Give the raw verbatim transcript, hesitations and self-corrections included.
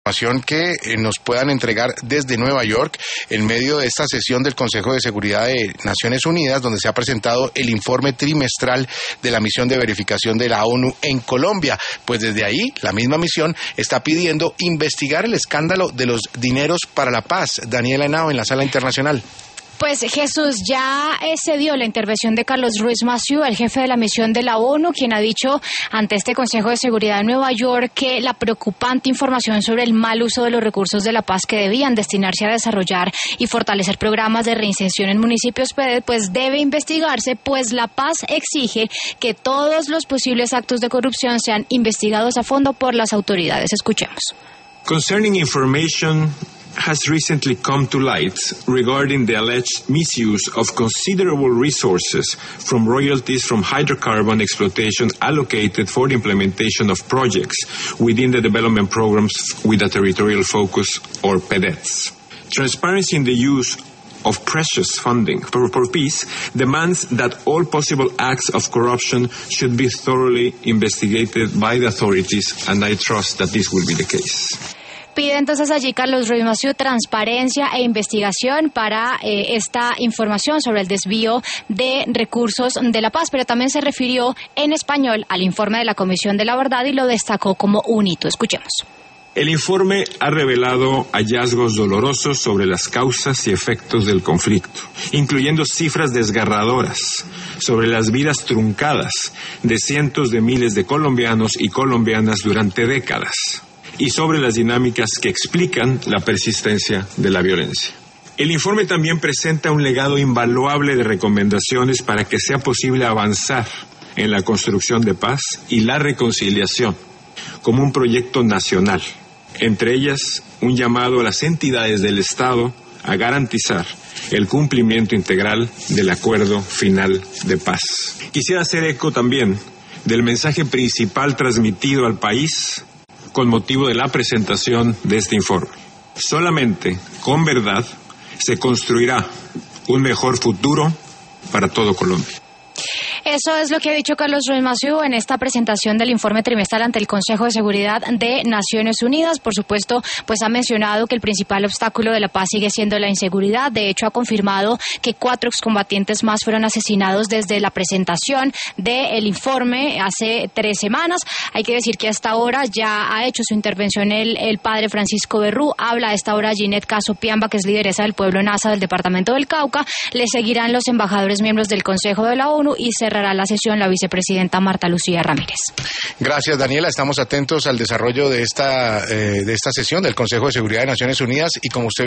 Información que eh, nos puedan entregar desde Nueva York en medio de esta sesión del Consejo de Seguridad de Naciones Unidas, donde se ha presentado el informe trimestral de la misión de verificación de la ONU en Colombia. Pues desde ahí, la misma misión está pidiendo investigar el escándalo de los dineros para la paz. Daniela Henao en la Sala Internacional. Pues Jesús, ya eh, se dio la intervención de Carlos Ruiz Massieu, el jefe de la misión de la ONU, quien ha dicho ante este Consejo de Seguridad de Nueva York que la preocupante información sobre el mal uso de los recursos de la paz que debían destinarse a desarrollar y fortalecer programas de reinserción en municipios pues debe investigarse, pues la paz exige que todos los posibles actos de corrupción sean investigados a fondo por las autoridades. Escuchemos. Concerning information has recently come to light regarding the alleged misuse of considerable resources from royalties from hydrocarbon exploitation allocated for the implementation of projects within the development programs with a territorial focus, or P E D E Ts. Transparency in the use of precious funding for, for peace demands that all possible acts of corruption should be thoroughly investigated by the authorities, and I trust that this will be the case. Pide entonces allí Carlos Ruiz Massieu transparencia e investigación para eh, esta información sobre el desvío de recursos de la paz, pero también se refirió en español al informe de la Comisión de la Verdad y lo destacó como un hito. Escuchemos. El informe ha revelado hallazgos dolorosos sobre las causas y efectos del conflicto, incluyendo cifras desgarradoras sobre las vidas truncadas de cientos de miles de colombianos y colombianas durante décadas, y sobre las dinámicas que explican la persistencia de la violencia. El informe también presenta un legado invaluable de recomendaciones para que sea posible avanzar en la construcción de paz y la reconciliación como un proyecto nacional, entre ellas un llamado a las entidades del Estado a garantizar el cumplimiento integral del acuerdo final de paz. Quisiera hacer eco también del mensaje principal transmitido al país con motivo de la presentación de este informe. Solamente con verdad se construirá un mejor futuro para todo Colombia. Eso es lo que ha dicho Carlos Ruiz Massieu en esta presentación del informe trimestral ante el Consejo de Seguridad de Naciones Unidas. Por supuesto, pues ha mencionado que el principal obstáculo de la paz sigue siendo la inseguridad. De hecho, ha confirmado que cuatro excombatientes más fueron asesinados desde la presentación del informe hace tres semanas. Hay que decir que hasta ahora ya ha hecho su intervención el, el padre Francisco Berrú. Habla a esta hora Ginette Caso Piamba, que es lideresa del pueblo Nasa del departamento del Cauca. Le seguirán los embajadores miembros del Consejo de la ONU y cerrará la sesión la vicepresidenta Marta Lucía Ramírez. Gracias, Daniela. Estamos atentos al desarrollo de esta, eh, de esta sesión del Consejo de Seguridad de Naciones Unidas y como usted